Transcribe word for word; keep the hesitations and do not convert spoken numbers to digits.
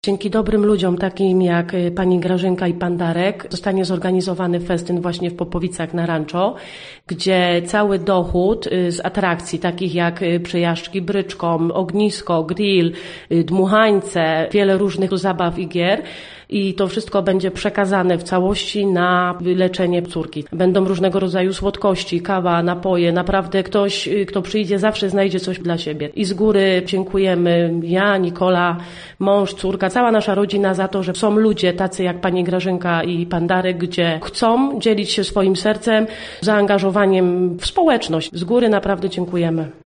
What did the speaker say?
Dzięki dobrym ludziom, takim jak pani Grażynka i pan Darek, zostanie zorganizowany festyn właśnie w Popowicach na Rancho, gdzie cały dochód z atrakcji, takich jak przejażdżki bryczką, ognisko, grill, dmuchańce, wiele różnych zabaw i gier, i to wszystko będzie przekazane w całości na leczenie córki. Będą różnego rodzaju słodkości, kawa, napoje. Naprawdę ktoś, kto przyjdzie, zawsze znajdzie coś dla siebie. I z góry dziękujemy ja, Nikola, mąż, córka, cała nasza rodzina za to, że są ludzie tacy jak pani Grażynka i pan Darek, gdzie chcą dzielić się swoim sercem, zaangażowaniem w społeczność. Z góry naprawdę dziękujemy.